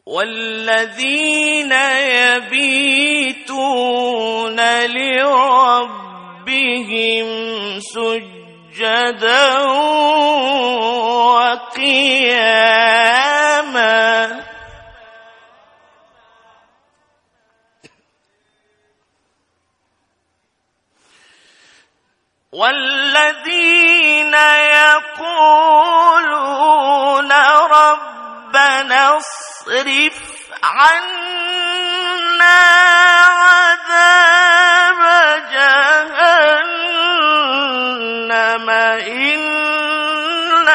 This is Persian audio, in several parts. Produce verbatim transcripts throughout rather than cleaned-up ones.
والذين يبيتون لربهم سجدا وقياما والذين يقولون ربنا اصرف عنا عذاب جهنم إن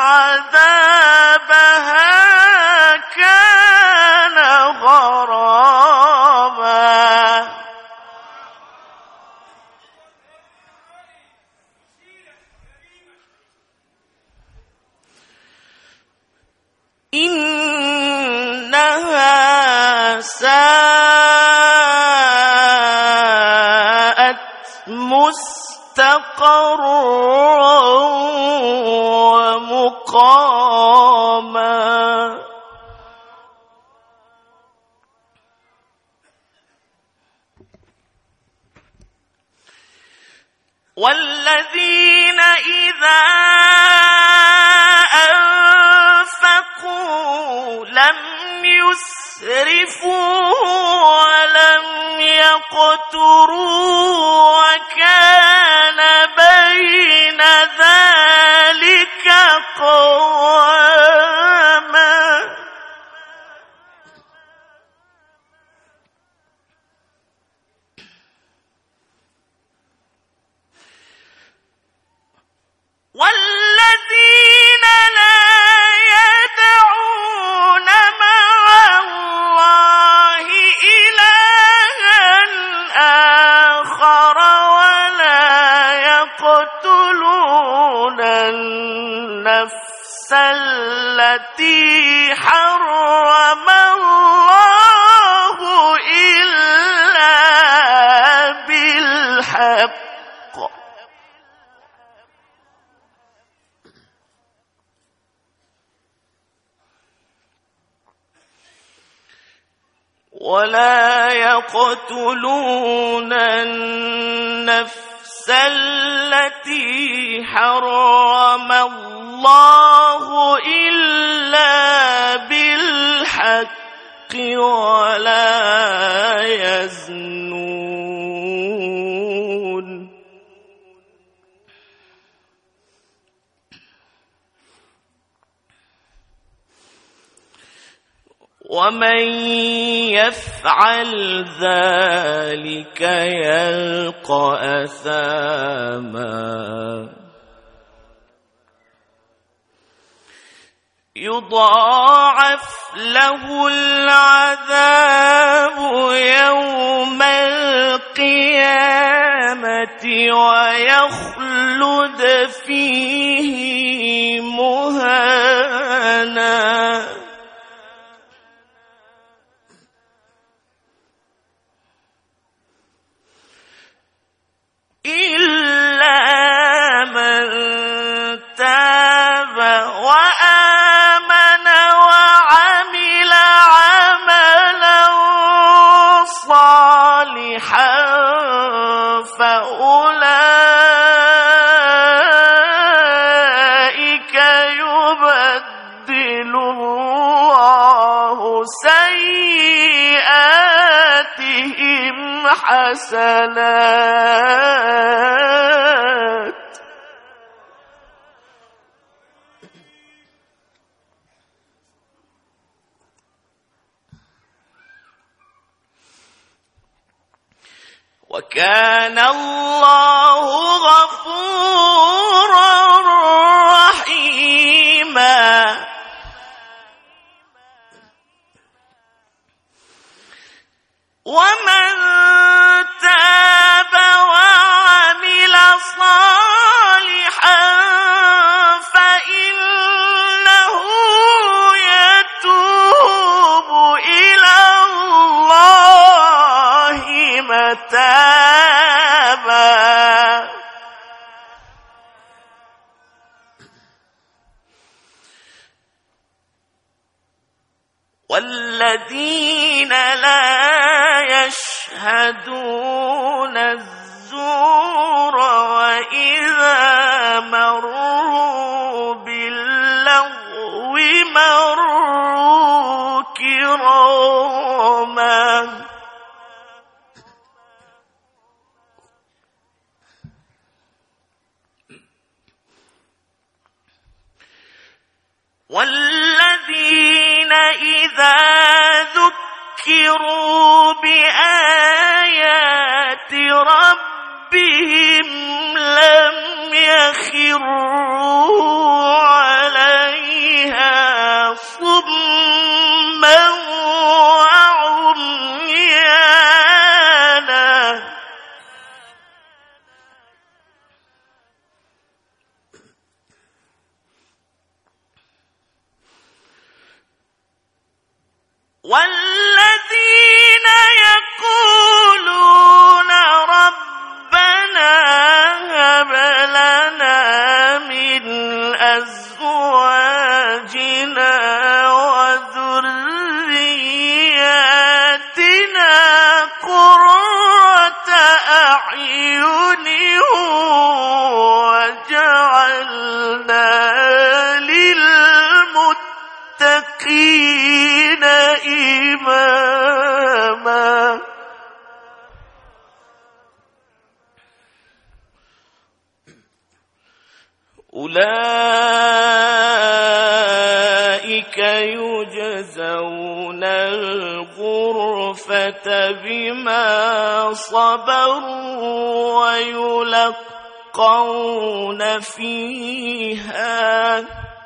عذابها كان غراما إنها ساءت مستقرا ومقاما والذين إذا أنفقوا لم يسرفوا ولم يقتروا وكان بين ذلك قواما والذين لا يدعون مع الله إلها آخر ولا يقتلون النفس التي حرم الله إلا بالحق ولا يقتلون النفس التي حرم الله إلا بالحق ولا يزنون ومن يفعل ذلك يلقى أثاما يضاعف له العذاب يوم القيامة ويخلد فيه مهانا إلا من تاب وآمن وعمل عملا صالحا فأولئك يبدل الله سيئاتهم حسنات وكان الله غفورا رحيما ومن تاب وعمل صالحا فإنه يتوب إلى الله متابا والذين لا يشهدون الزور وإذا مروا باللغو مروا كراما والذين إذا ذكروا بآيات ربهم لم يخروا عليها صما وعميانا والذين يقولون ربنا هب لنا من أزواجنا وذرياتنا قرة أعين وجعلنا للمتقين إماما أولئك يجزون الغرفة بما صبروا ويلقون فيها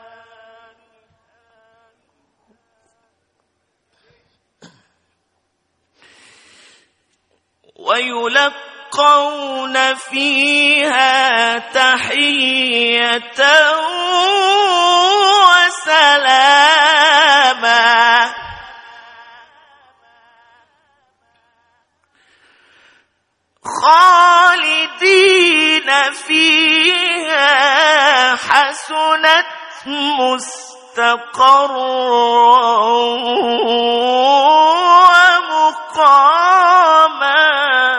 ويلقون فيها تحية وسلاما خالدين فيها حسنت مستقرا ومقاما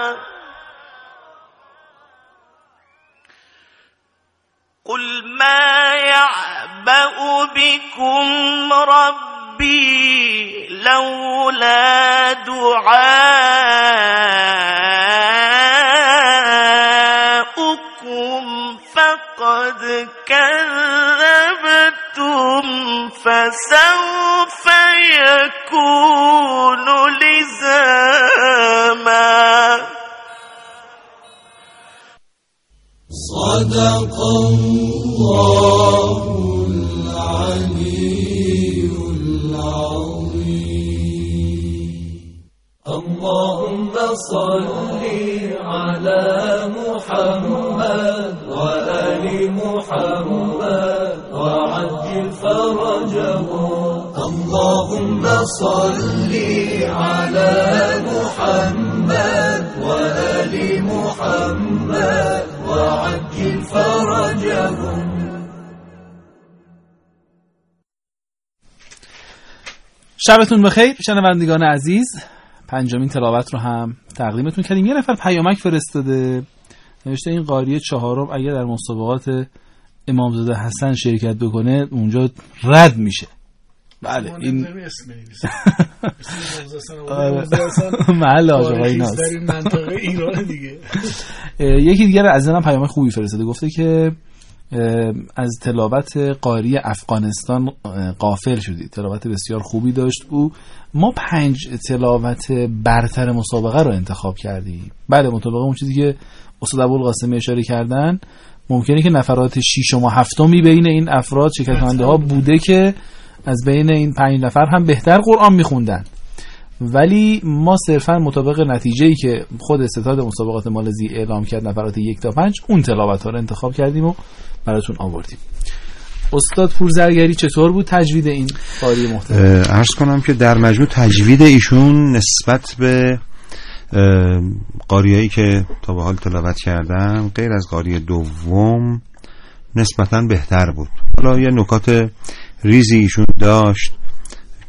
قل ما يعبأ بكم ربي لولا دعاؤكم فقد كذبتم فسوف يكون لزاما صدق الله العلي العظيم اللهم صل على محمد وآل محمد وعجل فرجهم اللهم صل على محمد وآل محمد وعجل فرجهم. شبتون بخیر شنوندگان عزیز، پنجمین تلاوت رو هم تقدیمتون کردیم. یه نفر پیامک فرستاده، نوشته این قاری چهارم اگه در مسابقات امامزاده حسن شرکت بکنه اونجا رد میشه. بله این محل آقای ناز در این منطقه ایران دیگه. یکی دیگر از من پیامک خوبی فرستاده، گفته که از تلاوت قاری افغانستان غافل شدید، تلاوت بسیار خوبی داشت او. ما پنج تلاوت برتر مسابقه رو انتخاب کردیم. بله مطابق اون چیزی که استاد ابوالقاسمی اشاره کردن، ممکنه که نفرات ششم و هفتمی بین این افراد شرکت کننده ها بوده که از بین این پنج نفر هم بهتر قرآن میخوندن، ولی ما صرفا مطابق نتیجه‌ای که خود ستاد مسابقات مالزی اعلام کرد نفرات یک تا پنج اون تلاوت ها رو انتخاب کردیم و براتون آوردیم. استاد پورزرگری چطور بود تجوید این قاری محترم؟ عرض کنم که در مجموع تجوید ایشون نسبت به قاریایی که تا به حال تلاوت کردم غیر از قاری دوم نسبتاً بهتر بود. حالا یه نکات ریزی ایشون داشت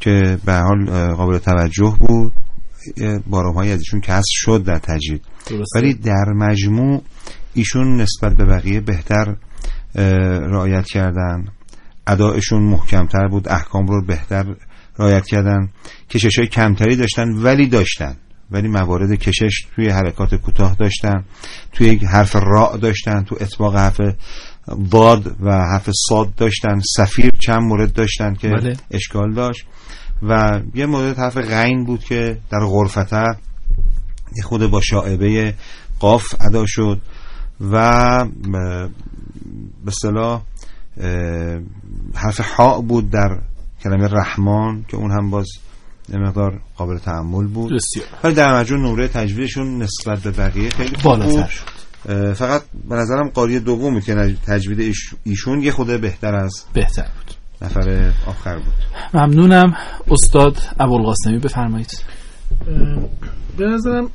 که به هر حال قابل توجه بود، بارم‌هایی از ایشون کسر شد در تجوید، ولی در مجموع ایشون نسبت به بقیه بهتر رعایت کردن، ادایشون محکمتر بود، احکام رو بهتر رعایت کردن، کشش‌های کمتری داشتن ولی داشتن ولی موارد کشش توی حرکات کوتاه داشتن، توی حرف راء داشتن، تو اطباق حرف ضاد و حرف صاد داشتن، صفیر چند مورد داشتن که بله. اشکال داشت و یه مورد حرف غین بود که در غرفته یه خود با شائبه قاف ادا شد و به اصطلاح حرف حاء بود در کلمه رحمان که اون هم باز یه مقدار قابل تأمل بود، ولی در مجموع نمره تجویدشون نسبت به بقیه خیلی بالاتر شد. فقط به نظرم قاری دومی که تجوید ایشون یه خود بهتر از بهتر بود، نفر آخر بود. ممنونم. استاد ابوالقاسمی بفرمایید. به نظرم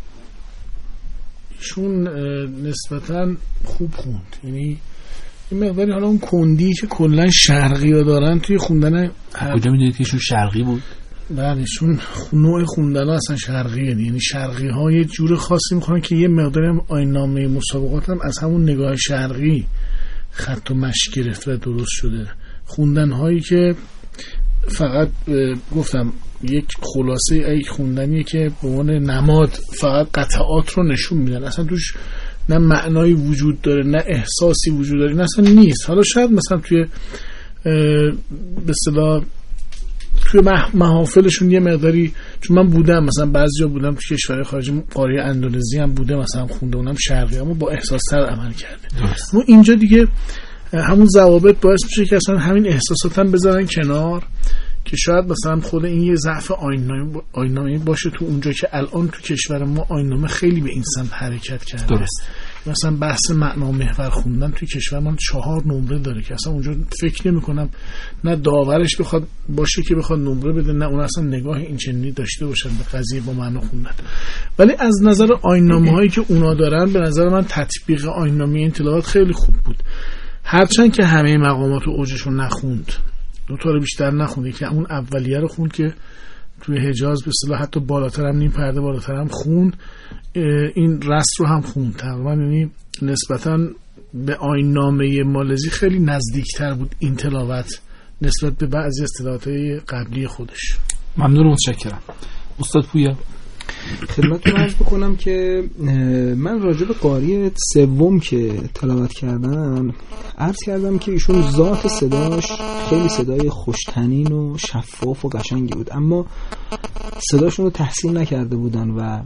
ایشون نسبتاً خوب خوند، یعنی این مقداری حالا اون کندی که کلا شرقی ها دارن توی خوندن هر... کجا میدونید که ایشون شرقی بود؟ بله، چون نوع خوندن ها اصلا شرقیه، یعنی شرقی ها یه جور خاصی میکنن که یه مقداری هم آیین‌نامه مسابقات هم از همون نگاه شرقی خط و مشی گرفته درست شده. خوندن هایی که فقط گفتم یک خلاصه ای خوندنیه که به عنوان نماد فقط قطعات رو نشون میدن، اصلا توش نه معنایی وجود داره نه احساسی وجود داره، نه اصلا نیست. حالا شاید مثلا توی به اصطلاح توی محافلشون یه مقداری، چون من بودم مثلا بعضی جا بودم توی کشور خارجی، قاره اندونزی هم بوده مثلا خونده، اونم شرقی اما با احساستر عمل کرده. اما اینجا دیگه همون ضوابط باعث میشه که اصلا همین احساسات هم بذارن کنار، که شاید مثلا خود این یه ضعف آیین‌نامه‌ای باشه تو اونجا که الان تو کشور ما آیین‌نامه خیلی به این سمت حرکت کرده. درست. مثلا بحث معنا محور خوندن توی کشور ما چهار نمره داره که اصلا اونجا فکر نمی کنم نه داورش بخواد باشه که بخواد نمره بده، نه اون اصلا نگاه این چنینی داشته باشن به قضیه با معنا خوندن. ولی از نظر آیین‌نامه‌هایی که اونا دارن به نظر من تطبیق آیین‌نامه این تلاوت خیلی خوب بود، هرچند که همه مقامات رو اوجشون نخوند، دو تا رو بیشتر نخوند، که همون اولیه رو خوند که توی حجاز به اصطلاح حتی بالاتر هم نیم پرده بالاتر هم خوند، این رست رو هم خوند تقریبا، یعنی نسبتاً به آیین‌نامه مالزی خیلی نزدیکتر بود این تلاوت نسبت به بعضی از تلاوت‌های قبلی خودش. ممنون و متشکرم. استاد پویا خدمتتون عرض بکنم که من راجع به قاری سوم که تلاوت کردم عرض کردم که ایشون ذات صداش خیلی صدای خوشتنین و شفاف و قشنگی بود، اما صداشون رو تحسین نکرده بودن و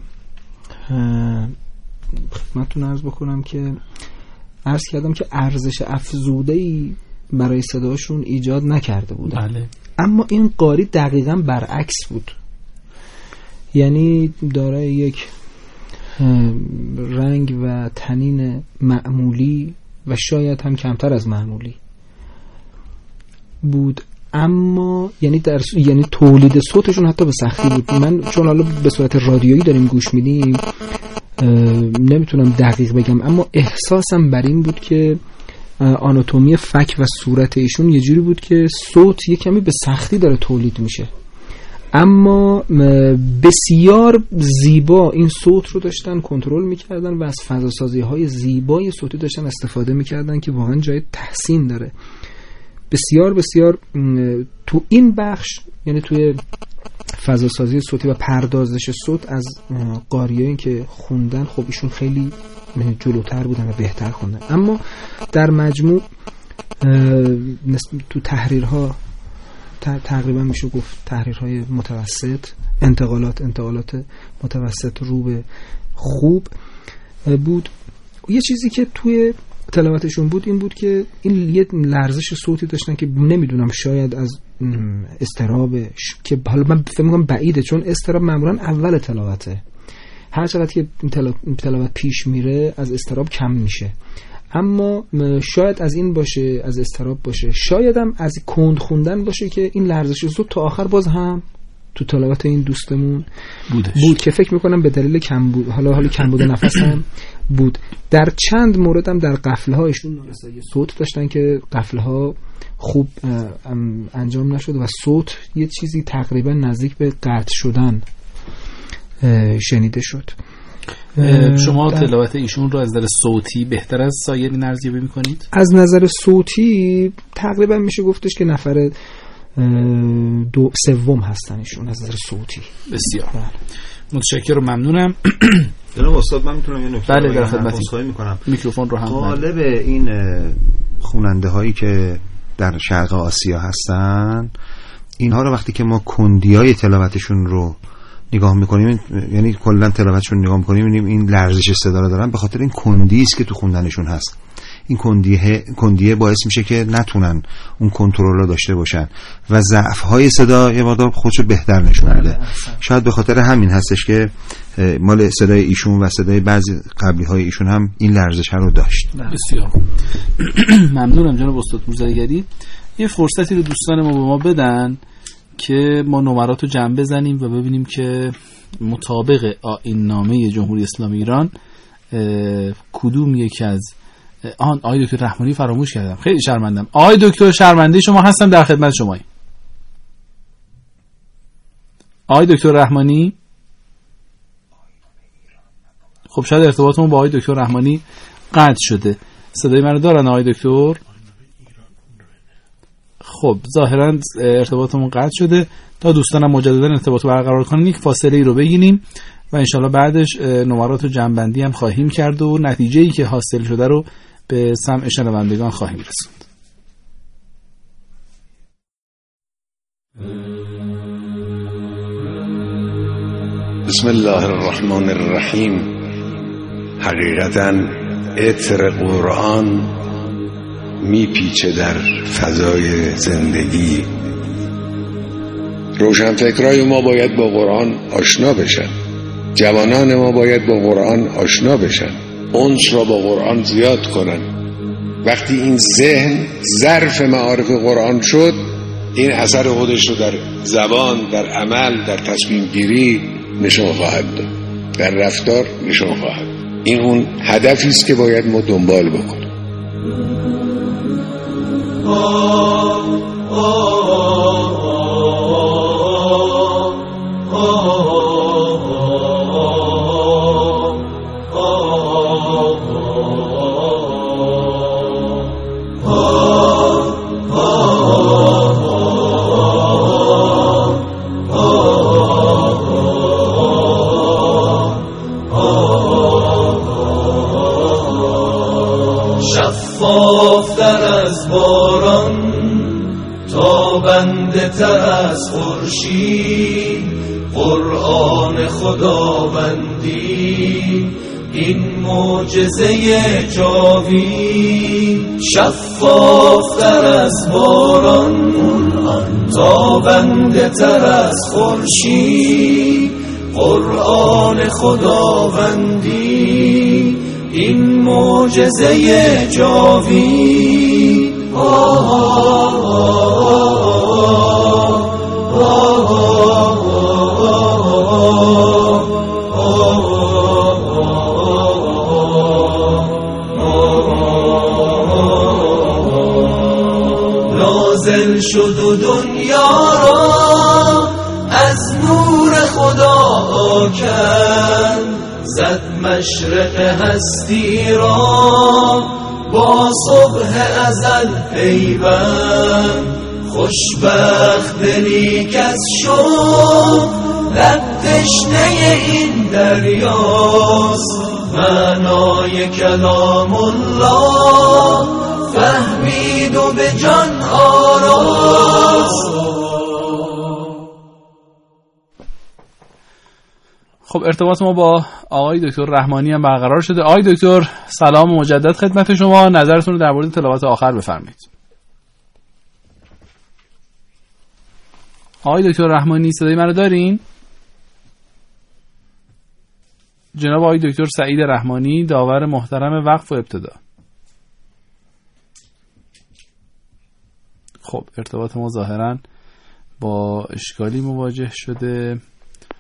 خدمتتون عرض بکنم که عرض کردم که ارزش افزوده‌ای برای صداشون ایجاد نکرده بودن. بله. اما این قاری دقیقاً برعکس بود، یعنی دارای یک رنگ و تنین معمولی و شاید هم کمتر از معمولی بود، اما یعنی در یعنی تولید صوتشون حتی به سختی بود. من چون حالا به صورت رادیویی داریم گوش میدیم نمیتونم دقیق بگم، اما احساسم بر این بود که آناتومی فک و صورت ایشون یه جوری بود که صوت یه کمی به سختی داره تولید میشه، اما بسیار زیبا این صوت رو داشتن کنترل میکردن و از فضاسازی های زیبای صوتی داشتن استفاده میکردن که واقعا جای تحسین داره. بسیار بسیار تو این بخش، یعنی توی فضاسازی صوتی و پردازش صوت، از قاریایی که خوندن خب ایشون خیلی جلوتر بودن و بهتر خوندن، اما در مجموع تو تحریرها تقریبا میشه گفت تحریرهای متوسط، انتقالات انتقالات متوسط رو به خوب بود. یه چیزی که توی تلاوتشون بود این بود که این یه لرزش صوتی داشتن که نمیدونم شاید از استرابش، که حالا من فکر می‌کنم بعیده چون استراب معمولا اول تلاوته، هر چقدر که این تلاوت پیش میره از استراب کم میشه، اما شاید از این باشه، از استراب باشه، شاید هم از کند خوندن باشه که این لرزش صوت تا آخر باز هم تو تلاوت این دوستمون بودش. بود که فکر میکنم به دلیل کم بود، حالا حالا کم بود نفس هم بود. در چند مورد هم در قفله ها ایشون نارسایی صوت داشتن که قفله ها خوب انجام نشد و صوت یه چیزی تقریبا نزدیک به قطع شدن شنیده شد. شما تلاوت ایشون رو از نظر صوتی بهتر از سایرین ارزیابی می‌کنید؟ از نظر صوتی تقریبا میشه گفتش که نفر دو سوم هستن ایشون از نظر صوتی. بسیار متشکرم و ممنونم. جناب استاد من میتونم یه نکته بله در خدمتتون میکنم. میکروفون رو هم غالب این خواننده هایی که در شرق آسیا هستن اینها رو وقتی که ما کندیای تلاوتشون رو نگاه میکنیم، یعنی کلا تلاوتشون نگاه میکنیم، میبینیم این لرزش صدا رو دارن به خاطر این کندی است که تو خوندنشون هست. این کندیه کندیه باعث میشه که نتونن اون کنترل رو داشته باشن و ضعف های صدا یه مقدار خودشو بهتر نشون میده. شاید به خاطر همین هستش که مال صدای ایشون و صدای بعضی قبلی های ایشون هم این لرزش رو داشت. بسیار ممنونم جناب استاد پورزادگری. یه فرصتی رو دوستان ما به ما بدن که ما نمرات رو جمع بزنیم و ببینیم که مطابق آیین نامه جمهوری اسلامی ایران کدوم یکی از آن آقای دکتر رحمانی فراموش کردم، خیلی شرمندم. آقای دکتر شرمنده شما هستم، در خدمت شماییم. آقای دکتر رحمانی، خب شاید ارتباطمون با آقای دکتر رحمانی قطع شده. صدای منو دارن آقای دکتر؟ خب ظاهرا ارتباطمون قطع شده. تا دوستانم مجددا ارتباط برقرار کنن یک فاصله ای رو بگیریم و انشالله بعدش نمرات و جمع‌بندی هم خواهیم کرد و نتیجه‌ای که حاصل شده رو به سمع شنوندگان خواهیم رسوند. بسم الله الرحمن الرحیم. حقیقتاً عطر قرآن میپیچه در فضای زندگی. روشنفکرای ما باید با قرآن آشنا بشن، جوانان ما باید با قرآن آشنا بشن، انس را با قرآن زیاد کنن. وقتی این ذهن ظرف معارف قرآن شد، این اثر خودش رو در زبان، در عمل، در تصمیم گیری نشان خواهد داد، در رفتار نشان خواهد. این اون هدفی است که باید ما دنبال بکنیم. شفافتر از باران، تابنده تر از خورشید، قرآن خداوندی این معجزه جاوید. شفافتر از باران، تابنده تر از خورشید، قرآن خداوندی این معجزه جاوید. نازل شد و دنیا را از نور خدا کرد، زد مشرق هستی را با صبح ازل پیوند. خوشبخت دلی کس شد لب تشنه این دریاست، معنای کلام الله فهمید و به جان آراست. خب ارتباط ما با آقای دکتر رحمانی هم برقرار شده. آقای دکتر سلام مجدد خدمت شما، نظرتون رو در مورد تلاوت آخر بفرمایید. آقای دکتر رحمانی صدای منو دارین؟ جناب آقای دکتر سعید رحمانی، داور محترم وقف و ابتدا. خب ارتباط ما ظاهرا با اشکالی مواجه شده.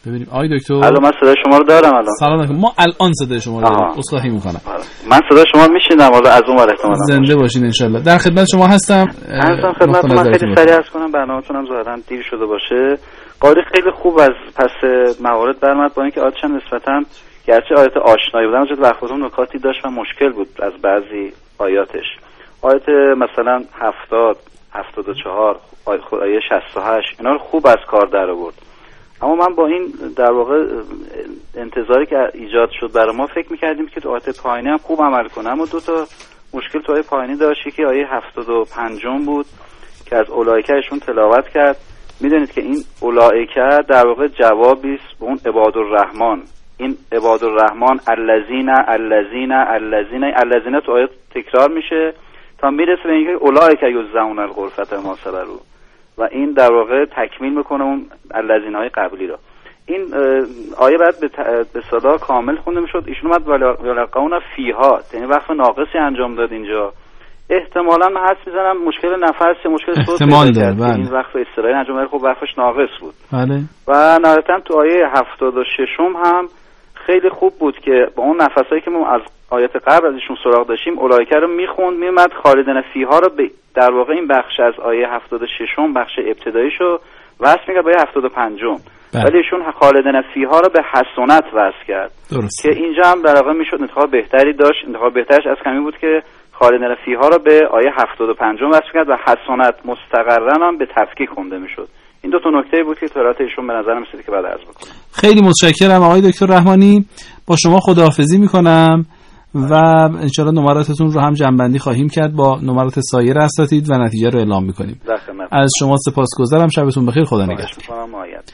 ببینیم. آقای دکتر الو، من صدای شما رو دارم الان. سلام علیکم. ما الان صدای شما رو داریم. عذرخواهی میکنم. من صدای شما میشنوم، حالا از اون ور احتمالاً. زنده باشین ان شاء الله. در خدمت شما هستم. هستم خدمتتون. من خیلی سریع عرض کنم، برنامه‌تون ظاهراً دیر شده باشه. قاری خیلی خوب از پس موارد برآمد، با اینکه آیاتش نسبتاً گرچه آیات آشنایی بودن، ولی وقتاً نکاتی داشت و مشکل بود از بعضی آیاتش. آیات مثلا هفتاد، هفتاد و چهار، آیه شصت و هشت اینا رو خوب از کار در آورد. اما من با این در واقع انتظاری که ایجاد شد برای ما فکر می‌کردیم که تو آیات پایینی هم خوب عمل کنه، اما دو تا مشکل تو آیه پایینی داشت. یکی آیه هفتاد و پنج بود که از اولایکهشون تلاوت کرد. میدونید که این اولایکه در واقع جوابی است به اون عبادالرحمن. این عبادالرحمن الذین الذین الذین الذین تو آیات تکرار میشه تا میرسه به اینکه اولایکه یجزون الغرفة ما صبروا، و این در واقع تکمیل میکنه اون الذین های قبلی رو. این آیه بعد به به صدا کامل خونده میشد. ایشون اومد ولقون فیها، یعنی وقف ناقصی انجام داد اینجا. احتمالاً من حدس میزنم مشکل نفس یا مشکل صوت احتمال داره. بله. این وقف اصطلاحی انجام داد، خب وقفش ناقص بود. بله. و نهایتاً تو آیه هفتاد و شش هم خیلی خوب بود که با اون نفسایی که ما از آیات قبل از ایشون سراغ داشتیم اولایکه رو میخوند، میومد خالدین فیها رو در واقع این بخش از آیه هفتاد و شش بخش ابتداییشو وصل می‌کرد با آیه هفتاد و پنج. ولی ایشون خالدین فیها رو به حسنات وصل کرد. درست. که اینجا هم در واقع میشد انتخاب بهتری داشت. انتخاب بهترش از کمی بود که خالدین فیها رو به آیه هفتاد و پنج وصل کرد و حسنات مستقرا هم به تفکیک خونده میشد. این دو تا نکته بود که اطلاعات ایشون به نظر میاد که بعد عرض بکنم. خیلی متشکرم آقای دکتر رحمانی. با شما خداحافظی میکنم و انشاءالله نمراتتون رو هم جمع‌بندی خواهیم کرد با نمرات سایر اساتید و نتیجه رو اعلام میکنیم. از شما سپاسگزارم. شبتون بخیر. خدا نگهدار.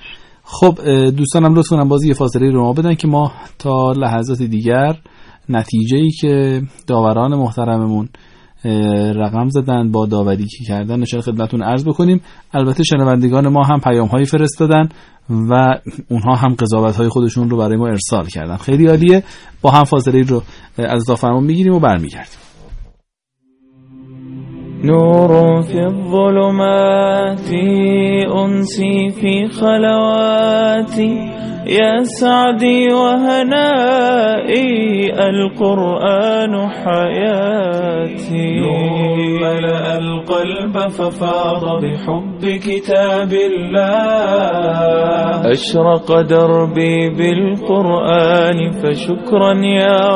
خب دوستانم لطف کنم بازی یه فاصله رو ما بدن که ما تا لحظات دیگر نتیجه‌ای که داوران محترممون رقم زدن با داوری که کردن نشان خدمتتون عرض بکنیم. البته شنوندگان ما هم پیام‌هایی فرستادن و اونها هم قضاوت‌های خودشون رو برای ما ارسال کردن. خیلی عالیه. با هم فاصله رو از داوران میگیریم و برمیگردیم. نور في الظلمات أنسي في خلواتي يا سعدي وهنائي القرآن حياتي نور ملأ القلب ففاض بحب كتاب الله أشرق دربي بالقرآن فشكرا يا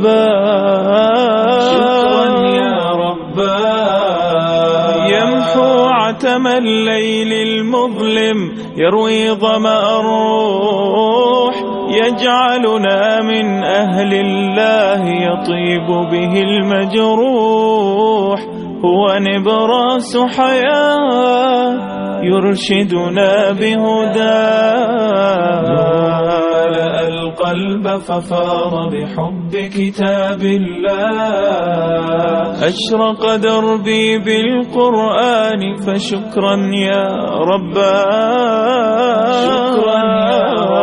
رباه شكرا يا رباه يمحو عتم الليل المظلم يروي ظمأ الروح يجعلنا من أهل الله يطيب به المجروح هو نبراس حياة يرشدنا بهداه ملأ القلب ففاض بحب كتاب الله أشرق دربي بالقرآن فشكرا يا رباه شكرا يا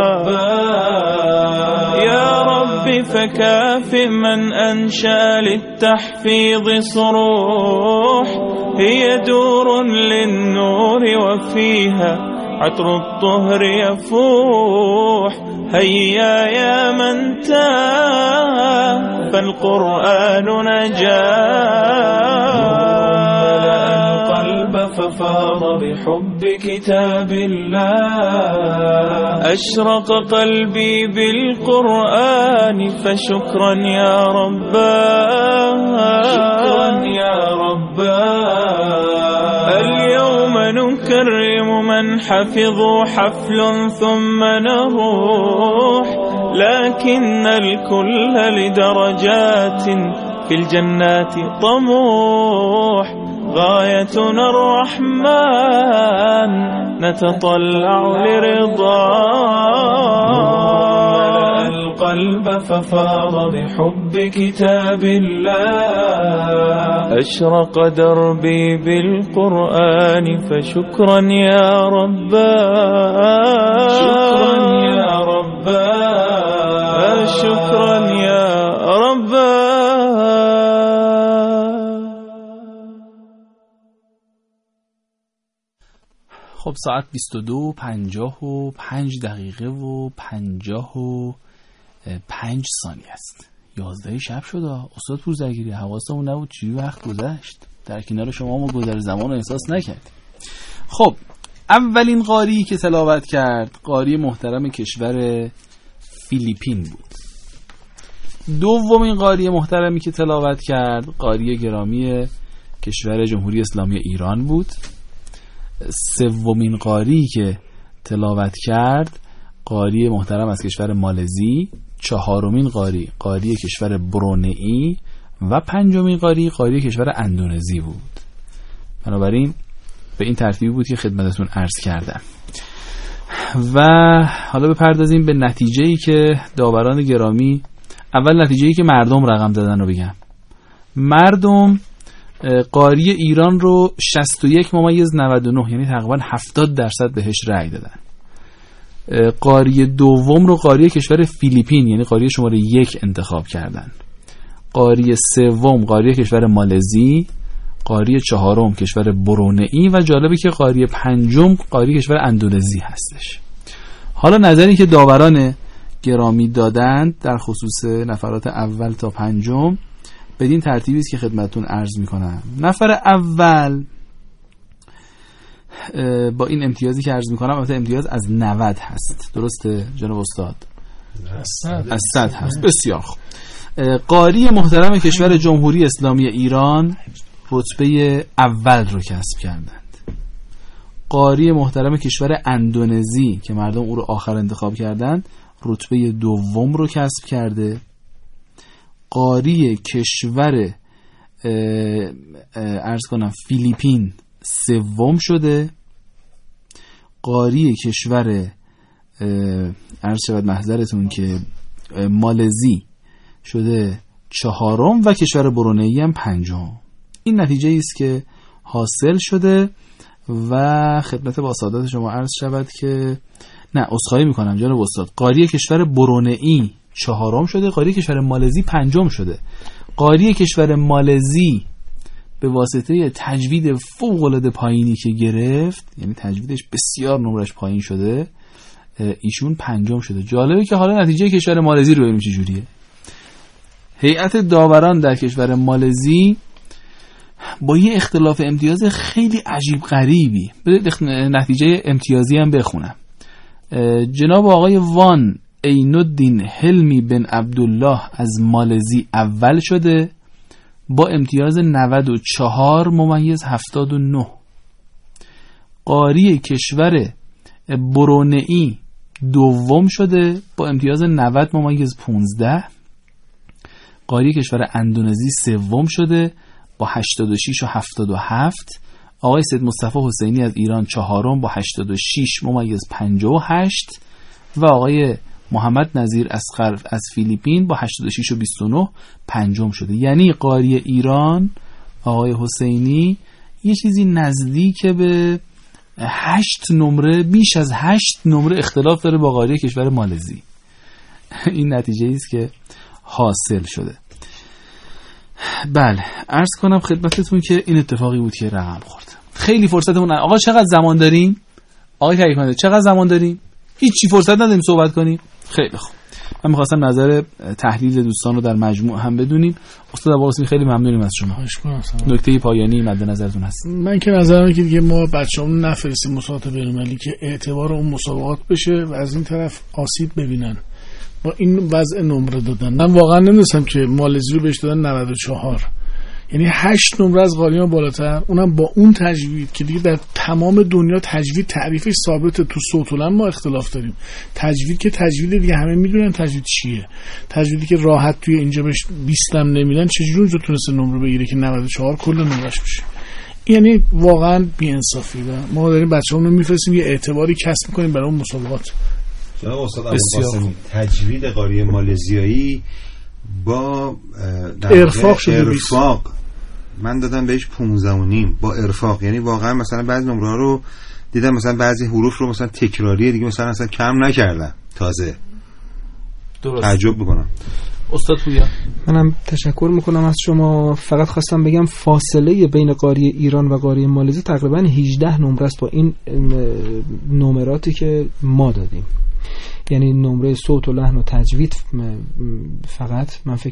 رباه يا رب فكافئ من أنشأ للتحفيظ صروح هي دور للنور وفيها عطر الطهر يفوح هيا يا من تاه فالقرآن نجاه ملأ القلب ففاض بحب كتاب الله أشرق قلبي بالقرآن فشكرا يا رباه شكرا يا رباه اليوم نكرم من حفظوا حفل ثم نروح لكن الكل لدرجات في الجنات طموح غايتنا الرحمن نتطلع لرضاه القلب ففاض بحب كتاب الله أشرق دربي بالقرآن فشكرا يا رباه شكرا يا رباه شكرا يا رباه. خب ساعت بیست و دو پنجاه و پنج دقیقه و پنجاه و پنج ثانیه است. یازده شب شد. استاد پورزرگیری حواسمون نبود چی وقت گذشت. در کنار شما ما گذر زمان رو احساس نکردیم. خب اولین قاری که تلاوت کرد قاری محترم کشور فیلیپین بود. دومین قاری محترمی که تلاوت کرد قاری گرامی کشور جمهوری اسلامی ایران بود. سومین قاری که تلاوت کرد قاری محترم از کشور مالزی. چهارمین قاری قاری کشور برونئی و پنجمین قاری قاری کشور اندونزی بود. بنابراین به این ترتیبی بود که خدمتتون عرض کردم. و حالا بپردازیم به نتیجه‌ای که داوران گرامی، اول نتیجه‌ای که مردم رقم دادن رو بگم. مردم قاری ایران رو شصت و یک ممیز نود و نه یعنی تقریبا هفتاد درصد بهش رأی دادن. قاری دوم رو قاری کشور فیلیپین یعنی قاری شماره یک انتخاب کردن. قاری سوم قاری کشور مالزی، قاری چهارم کشور برونئی و جالبه که قاری پنجم قاری کشور اندونزی هستش. حالا نظری که داوران گرامی دادند در خصوص نفرات اول تا پنجم بدین ترتیبی است که خدمتتون عرض میکنم. نفر اول با این امتیازی که عرض میکنم، البته امتیاز از نود هست، درسته جناب استاد؟ از صد هست. بسیار خوب. قاری محترم کشور جمهوری اسلامی ایران رتبه اول رو کسب کردند. قاری محترم کشور اندونزی که مردم او رو آخر انتخاب کردند رتبه دوم رو کسب کرده. قاری کشور عرض کنم فیلیپین سوم شده. قاری کشور عرض شود محضرتون که مالزی شده چهارم و کشور برونئی هم پنجم. این نتیجه است که حاصل شده و خدمت با سعادت شما عرض شود که نه عذرخواهی میکنم جناب استاد، قاری کشور برونئی چهارم شده، قاری کشور مالزی پنجم شده. قاری کشور مالزی به واسطه تجوید فوق العاده پایینی که گرفت، یعنی تجویدش بسیار نمرش پایین شده، ایشون پنجم شده. جالبه که حالا نتیجه کشور مالزی رو ببینیم چه جوریه. هیئت داوران در کشور مالزی با یه اختلاف امتیاز خیلی عجیب غریبی، نتیجه امتیازی هم بخونم. جناب آقای وان عین‌الدین حلمی بن عبدالله از مالزی اول شده با امتیاز نود و چهار ممیز هفتاد و نه. قاری کشور برونئی دوم شده با امتیاز نود ممیز پانزده. قاری کشور اندونزی سوم شده با هشتاد و شش و هفتاد و هفت. آقای سید مصطفی حسینی از ایران چهارم با هشتاد و شش ممیز پنجاه و هشت و آقای محمد نظیر اصغر از فیلیپین با هشتاد و شش و بیست و نه پنجم شده. یعنی قاری ایران آقای حسینی یه چیزی نزدیک به هشت نمره، بیش از هشت نمره اختلاف داره با قاری کشور مالزی. این نتیجه است که حاصل شده. بله عرض کنم خدمتتون که این اتفاقی بود که رقم خورد. خیلی فرصتمون. آقا چقدر زمان داریم؟ آقای کیکنده چقدر زمان داریم؟ هیچی فرصت نداریم صحبت کنیم. خیلی خوب. من می‌خواستم نظر تحلیل دوستان رو در مجموع هم بدونیم. استاد عباسی خیلی ممنونیم از شما. نکته پایانی مد نظرتون هست؟ من که نظرم اینه که دیگه ما بچه‌مون نفرستیم مسابقات بین‌المللی که اعتبار اون مسابقات بشه و از این طرف آسیب ببینن. با این وضع نمره دادن من واقعا نمی‌دونستم که مالزی رو بهش دادن نود و چهار، یعنی هشت نمره از قاری‌ها بالاتر، اونم با اون تجوید که دیگه در تمام دنیا تجوید تعریفش ثابته. تو صوت العلم ما اختلاف داریم. تجوید که تجوید دیگه همه میدونن تجوید چیه. تجویدی که راحت توی اینجا بهش بیست هم نمیدن چجوری اونجا تونسته نمره بگیره که نود و چهار کل نمرش بشه؟ یعنی واقعا بی‌انصافی و ما داریم بچه‌مون رو میفرستیم یه اعتباری کسب می‌کنیم برای اون مسابقات. جناب استاد ابوالقاسمی تجوید قاری مالزیایی با ارفاق شده. ارفاق من دادم بهش پانزده و نیم با ارفاق، یعنی واقعا مثلا بعضی نمره ها رو دیدم مثلا بعضی حروف رو مثلا تکراریه دیگه مثلا اصلا کم نکردن، تازه درست تعجب میکنم. استاد پویا. منم تشکر میکنم از شما. فقط خواستم بگم فاصله بین قاری ایران و قاری مالزی تقریبا هجده نمره است با این نمراتی که ما دادیم، یعنی نمره صوت و لحن و تجوید فقط من فکر